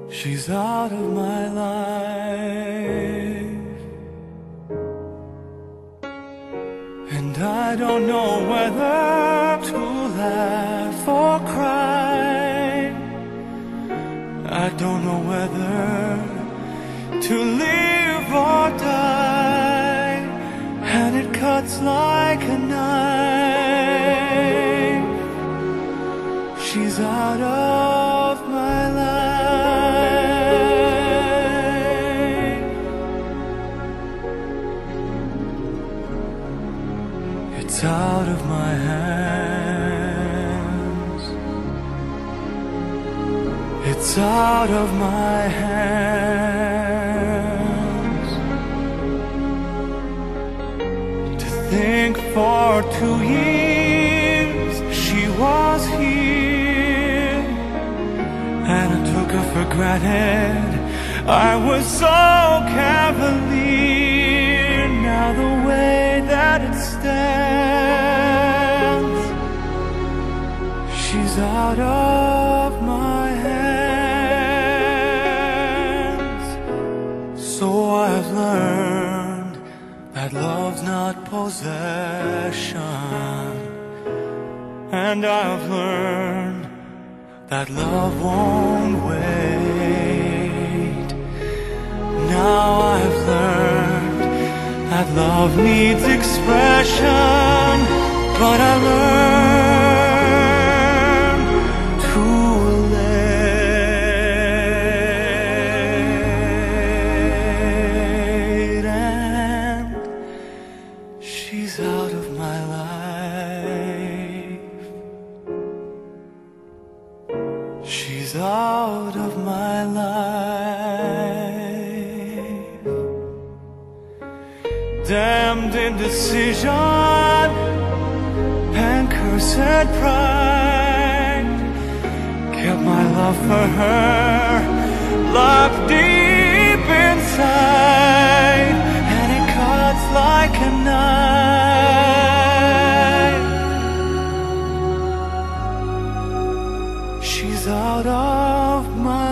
She's out of my life, and I don't know whether to laugh or cry. I don't know whether to live or die, and it cuts like a knife. She's out of my life. It's out of my hands. It's out of my hands. To think for 2 years she was here, and I took her for granted. I was so cavalier. Now the way that it stands, she's out of my hands. So I've learned that love's not possession, and I've learned that love won't wait. Now I've learned that love needs expression, but I learned too late, and she's out of my life. She's out of my life. Damned indecision and cursed pride kept my love for her locked deep inside, and it cuts like a knife. She's out of my